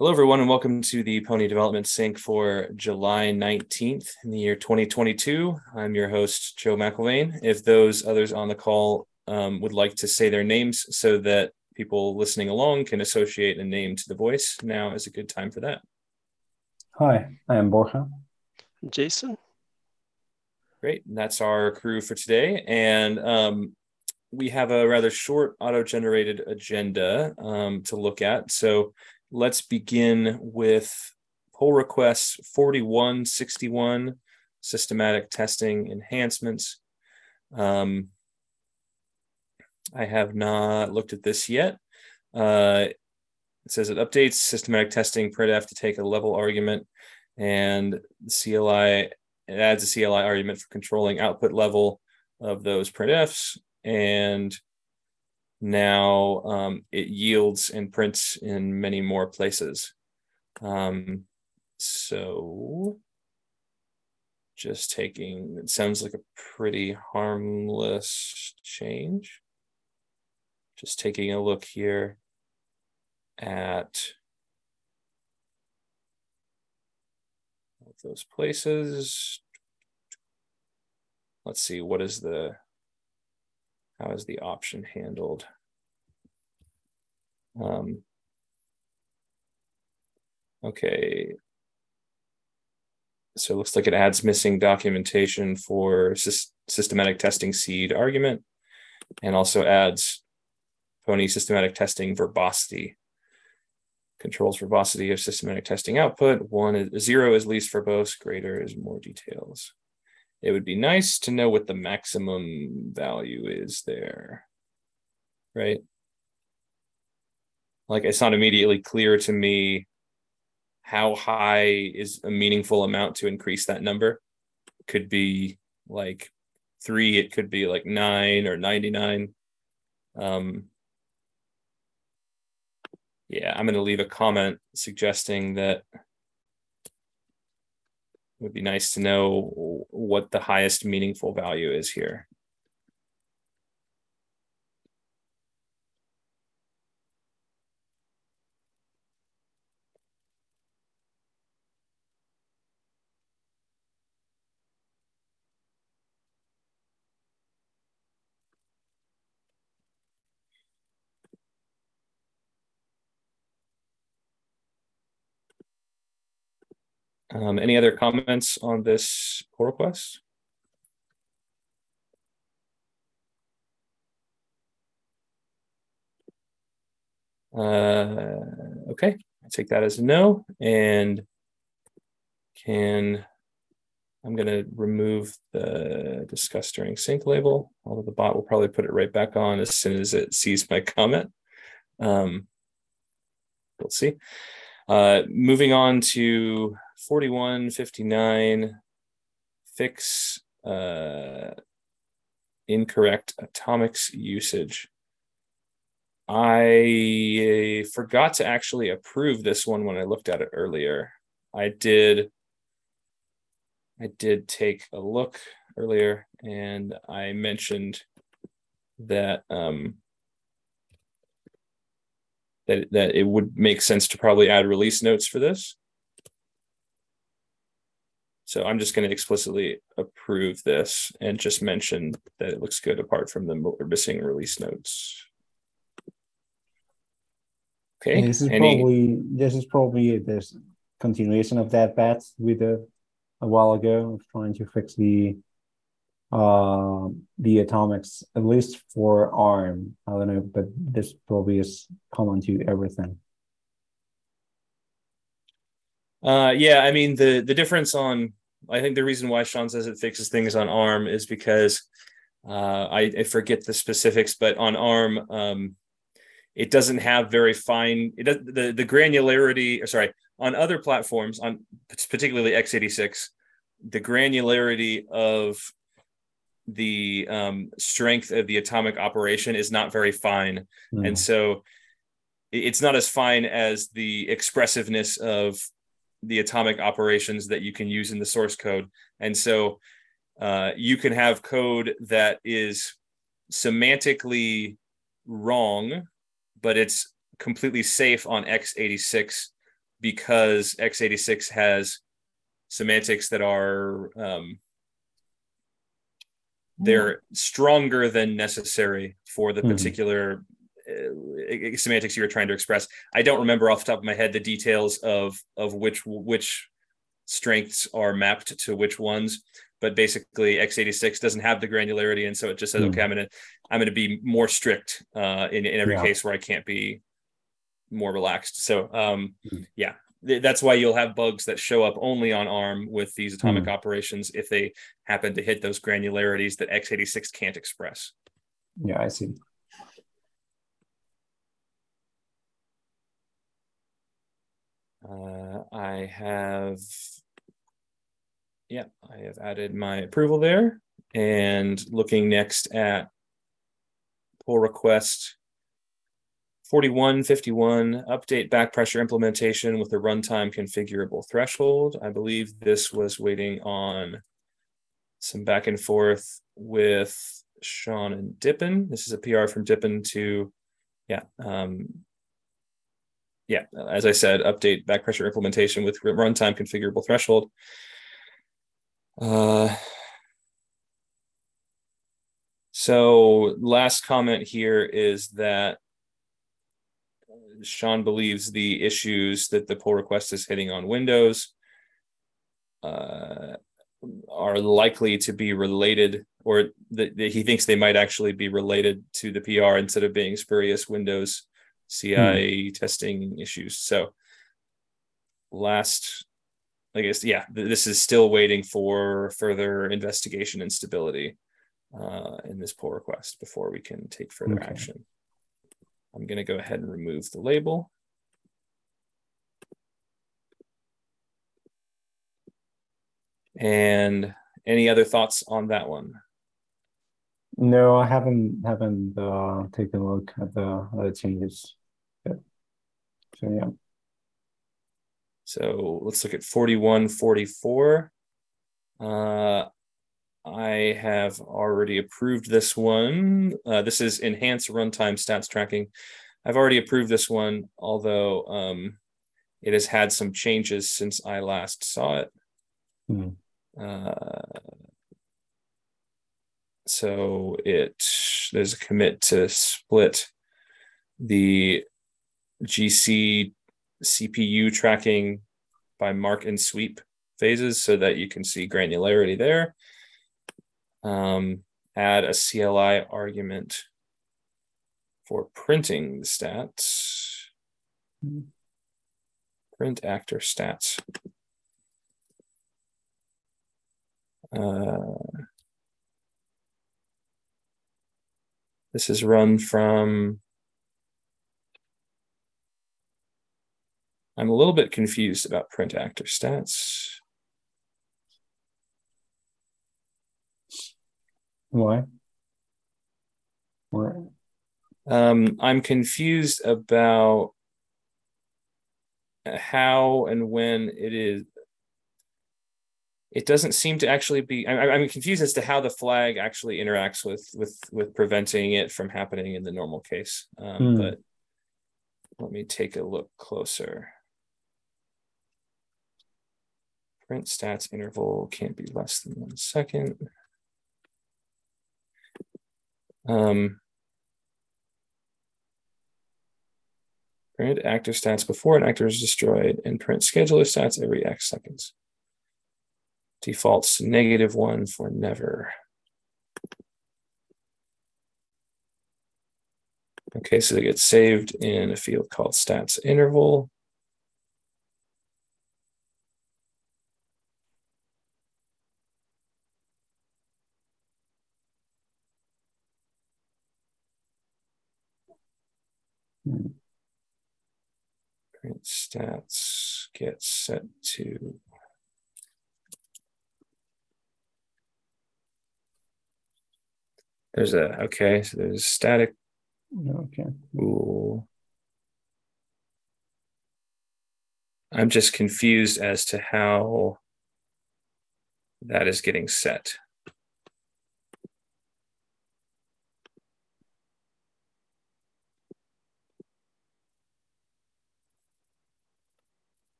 Hello, everyone, and welcome to the Pony Development Sync for July 19th in the year 2022. I'm your host, Joe McElvain. If those others on the call would like to say their names so that people listening along can associate a name to the voice, now is a good time for that. Hi, I am Borja. Jason. Great. And that's our crew for today. And we have a rather short auto-generated agenda to look at. So let's begin with pull requests 4161, systematic testing enhancements. I have not looked at this yet. It says it updates systematic testing printf to take a level argument, and CLI, it adds a CLI argument for controlling output level of those printfs. And now it yields and prints in many more places. So just taking, it sounds like a pretty harmless change. Just taking a look here at those places. Let's see, how is the option handled? Okay. So it looks like it adds missing documentation for systematic testing seed argument, and also adds Pony systematic testing verbosity. Controls verbosity of systematic testing output. 0 is least verbose, greater is more details. It would be nice to know what the maximum value is there, right? Like, it's not immediately clear to me how high is a meaningful amount to increase that number. It could be like 3, it could be like 9 or 99. Yeah, I'm going to leave a comment suggesting that it would be nice to know what the highest meaningful value is here. Any other comments on this pull request? Okay, I'll take that as a no, and I'm going to remove the discuss during sync label, although the bot will probably put it right back on as soon as it sees my comment. We'll see. Moving on to 4159, fix incorrect atomics usage. I forgot to actually approve this one when I looked at it earlier. I did take a look earlier, and I mentioned that that it would make sense to probably add release notes for this. So I'm just going to explicitly approve this and just mention that it looks good apart from the missing release notes. Okay. And this is probably this continuation of that bat we did a while ago of trying to fix the atomics, at least for ARM. I don't know, but this probably is common to everything. Yeah, I mean, the difference on, I think the reason why Sean says it fixes things on ARM is because I forget the specifics, but on ARM, it doesn't have very fine, the granularity, sorry, on other platforms, on particularly x86, the granularity of the strength of the atomic operation is not very fine. And so it's not as fine as the expressiveness of the atomic operations that you can use in the source code. And so you can have code that is semantically wrong, but it's completely safe on x86 because x86 has semantics that are they're stronger than necessary for the particular semantics you were trying to express. I don't remember off the top of my head the details of which strengths are mapped to which ones, but basically x86 doesn't have the granularity, and so it just says, okay, I'm gonna be more strict in every case where I can't be more relaxed. So yeah, that's why you'll have bugs that show up only on ARM with these atomic operations if they happen to hit those granularities that x86 can't express. Yeah, I see. I have added my approval there, and looking next at pull request 4151, update back pressure implementation with the runtime configurable threshold. I believe this was waiting on some back and forth with Sean and Dippin. This is a PR from Dippin to, as I said, update back pressure implementation with runtime configurable threshold. So last comment here is that Sean believes the issues that the pull request is hitting on Windows are likely to be related, or that he thinks they might actually be related to the PR instead of being spurious Windows CI testing issues. So this is still waiting for further investigation and stability in this pull request before we can take further action. I'm going to go ahead and remove the label. And any other thoughts on that one? No, I haven't taken a look at the changes yet. So yeah. So let's look at 4144. I have already approved this one. This is enhanced runtime stats tracking. I've already approved this one, although it has had some changes since I last saw it. So there's a commit to split the GC CPU tracking by mark and sweep phases so that you can see granularity there. Add a CLI argument for printing the stats. Print actor stats. This is run from, I'm a little bit confused about print actor stats. Why? I'm confused about how and when it is. It doesn't seem to actually be. I'm confused as to how the flag actually interacts with preventing it from happening in the normal case. But let me take a look closer. Print stats interval can't be less than 1 second. Print actor stats before an actor is destroyed, and print scheduler stats every X seconds. Defaults to -1 for never. Okay, so they get saved in a field called stats interval. Print stats get set to so there's static. Okay. Ooh. I'm just confused as to how that is getting set.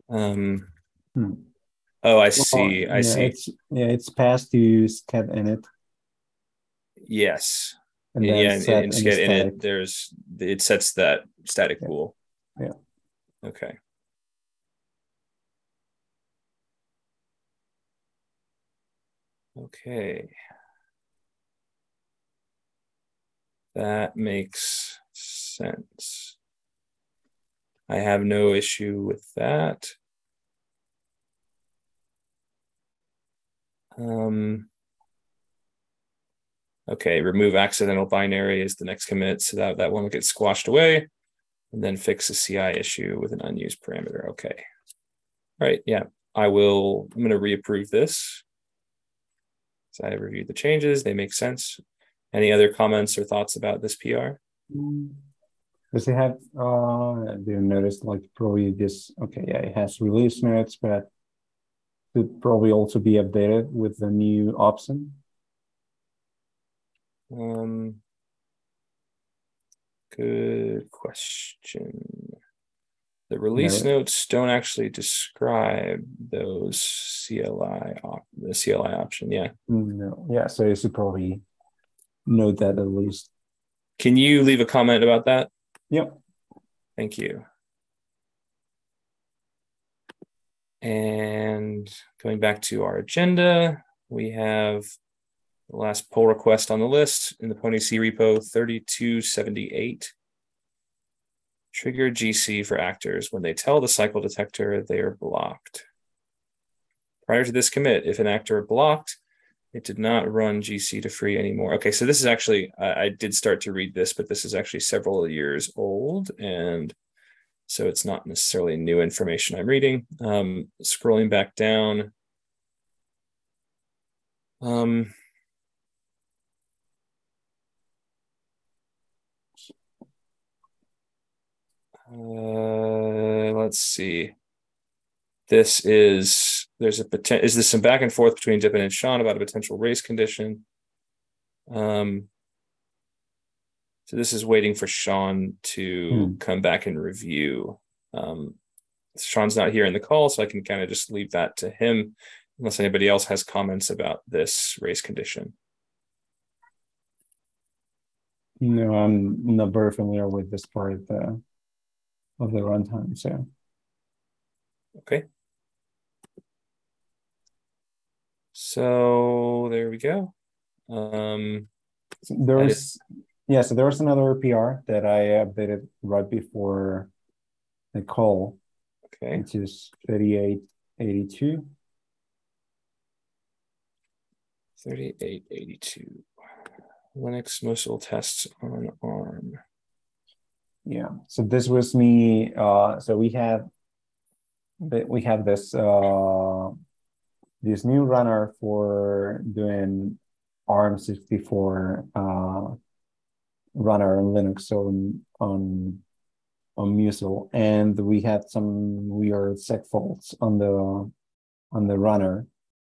Hmm. Oh, I Well, see. I yeah, see. it's passed to scat init Yes. and then Yeah, set in in Sched static. init, it sets that static Yeah, pool. yeah. Okay. Okay. That makes sense. I have no issue with that. Okay, remove accidental binary is the next commit, so that one will get squashed away, and then fix a CI issue with an unused parameter. Okay. All right, yeah. I'm going to reapprove this. So I reviewed the changes, they make sense. Any other comments or thoughts about this PR? Does it have, do you notice like probably this, okay, yeah, it has release notes, but it probably also be updated with the new option. Good question. The release No, notes don't actually describe those the CLI option. Yeah. no, yeah, so you should probably note that at least. Can you leave a comment about that? Yep. Thank you. And going back to our agenda, we have the last pull request on the list in the Pony C repo 3278. Trigger GC for actors when they tell the cycle detector they are blocked. Prior to this commit, if an actor blocked, it did not run GC to free anymore. Okay, so this is actually, I did start to read this, but this is actually several years old. And so it's not necessarily new information I'm reading. Scrolling back down. Let's see. There's a potential. Is this some back and forth between Dippin and Sean about a potential race condition? So this is waiting for Sean to come back and review. Sean's not here in the call, so I can kind of just leave that to him, unless anybody else has comments about this race condition. No, I'm not very familiar with this part of the runtime. So okay. So there we go. so there's so there was another PR that I updated right before the call, okay, which is 3882. 3882. Linux Mosul tests on ARM. Yeah. So this was me. So we have this new runner for doing ARM64 runner on Linux on Musil, and we had some weird seg faults on the runner.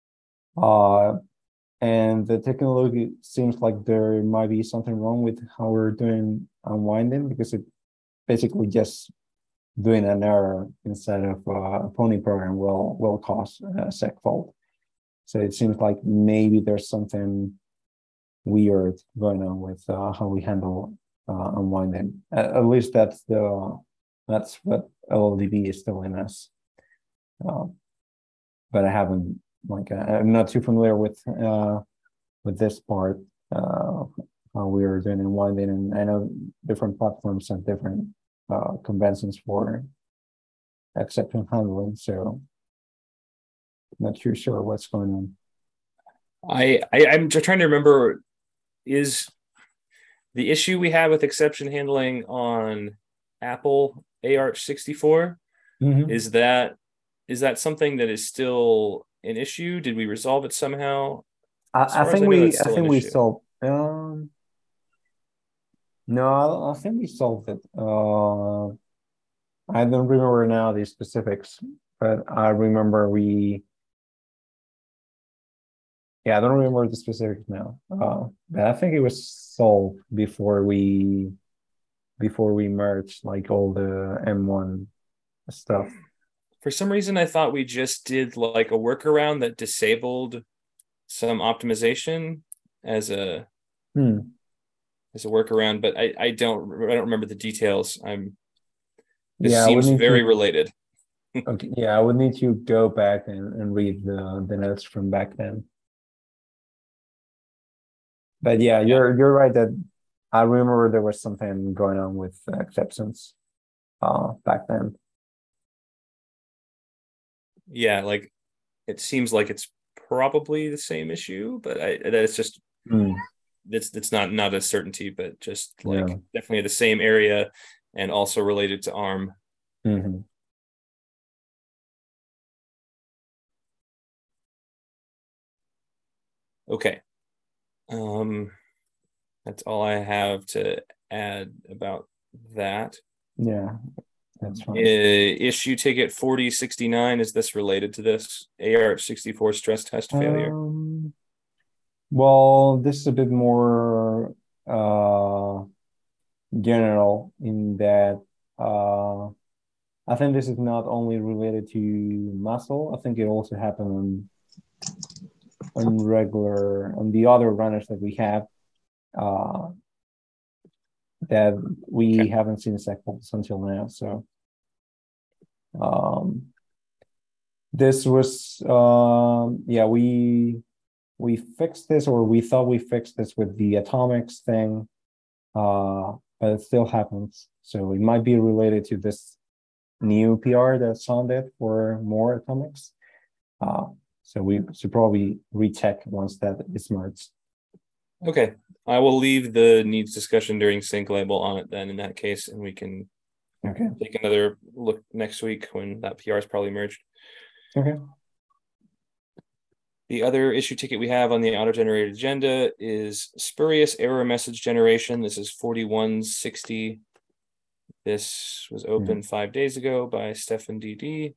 And the technology seems like there might be something wrong with how we're doing unwinding, because it basically just doing an error instead of a Pony program will cause a seg fault. So it seems like maybe there's something weird going on with how we handle unwinding. At least that's what LLDB is telling us. But I haven't I'm not too familiar with this part, how we are doing unwinding, and I know different platforms have different conventions for exception handling. So not too sure what's going on. I'm just trying to remember, is the issue we had with exception handling on Apple AArch64, is that something that is still an issue? Did we resolve it somehow? I think we solved. No, I think we solved it. I don't remember now the specifics, but I remember I don't remember the specifics now. But I think it was solved before we merged like all the M1 stuff. For some reason, I thought we just did like a workaround that disabled some optimization as a Hmm. as a workaround, but I don't remember the details. This Yeah, I would seems need very to. related. Okay, yeah, I would need to go back and read the notes from back then. But yeah, Yeah, you're right that I remember there was something going on with exceptions back then. yeah, like it seems like it's probably the same issue, but that's just Hmm. that's not a certainty, but just like Yeah. definitely the same area and also related to ARM. Hmm. Okay. Um, that's all I have to add about that. Yeah, that's fine. Issue ticket 4069, is this related to this AR64 stress test failure? Um, well, this is a bit more general in that uh I think this is not only related to muscle. I think it also happened on the other runners that we have uh that we Okay. haven't seen samples until now. So um this was yeah, we fixed this, or we thought we fixed this with the atomics thing, but it still happens. So it might be related to this new PR that's on it for more atomics. Uh, so we should probably recheck once that is merged. Okay. I will leave the needs discussion during sync label on it then in that case, and we can Okay. take another look next week when that PR is probably merged. Okay. The other issue ticket we have on the auto-generated agenda is spurious error message generation. This is 4160. This was opened 5 days ago by Stefan DD.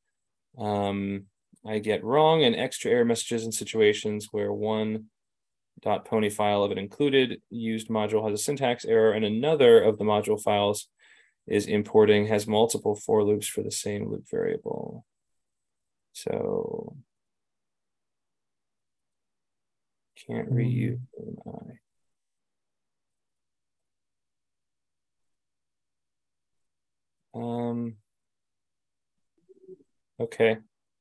I get wrong and extra error messages in situations where one .pony file of an included used module has a syntax error, and another of the module files is importing has multiple for loops for the same loop variable. So can't reuse I. Okay.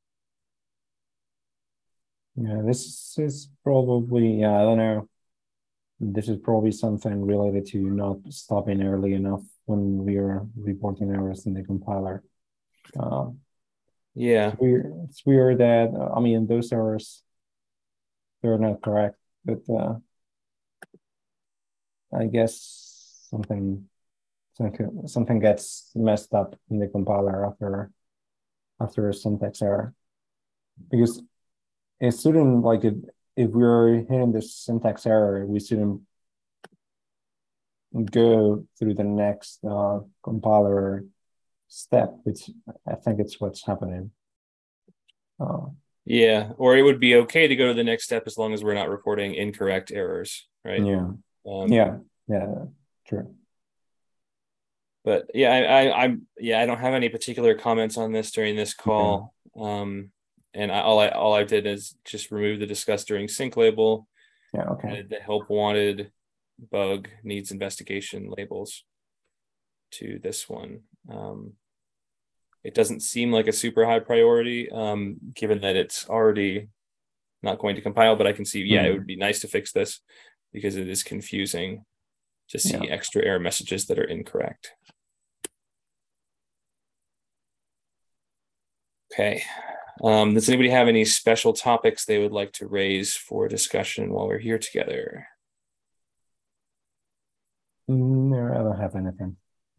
Yeah, this is probably, yeah, I don't know. This is probably something related to not stopping early enough when we are reporting errors in the compiler. Yeah. It's weird that, I mean, those errors, they're not correct, but I guess something gets messed up in the compiler after a syntax error. Because it shouldn't, like, if we're hitting this syntax error, we shouldn't go through the next compiler step, which I think it's what's happening. Yeah. Or it would be okay to go to the next step as long as we're not reporting incorrect errors, right? Yeah, Um, yeah, yeah, true. but yeah, I don't have any particular comments on this during this Yeah, call. And all I did is just remove the discuss during sync label, yeah, okay. added the help wanted bug needs investigation labels to this one. It doesn't seem like a super high priority, given that it's already not going to compile, but I can see, yeah, it would be nice to fix this because it is confusing to Yeah. see extra error messages that are incorrect. Okay. Does anybody have any special topics they would like to raise for discussion while we're here together? No, I don't have anything.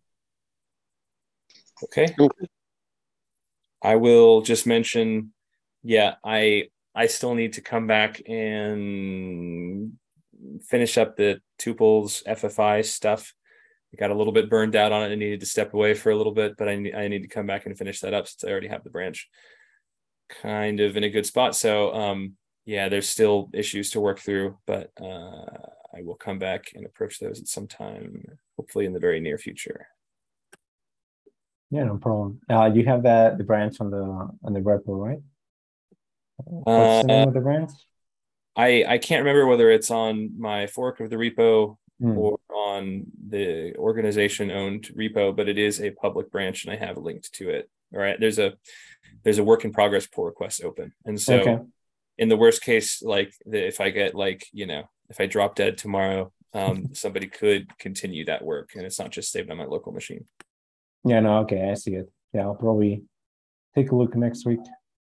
Okay. I will just mention, yeah, I still need to come back and finish up the tuples FFI stuff. I got a little bit burned out on it and needed to step away for a little bit, but I need to come back and finish that up since I already have the branch kind of in a good spot. So yeah, there's still issues to work through, but I will come back and approach those at some time, hopefully in the very near future. Yeah, no problem. You have the branch on the repo, right? What's the name Uh, of the branch? I can't remember whether it's on my fork of the repo Hmm. or on the organization owned repo, but it is a public branch and I have linked to it. All right. There's a work in progress pull request open. And Okay. so in the worst case, like if I get like, if I drop dead tomorrow, somebody could continue that work and it's not just saved on my local machine. Yeah, no, okay, I see it. Yeah, I'll probably take a look next week.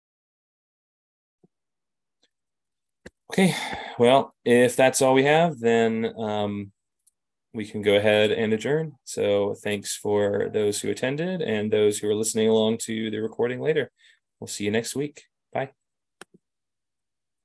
Okay. Well, if that's all we have, then we can go ahead and adjourn. So thanks for those who attended and those who are listening along to the recording later. We'll see you next week. Bye.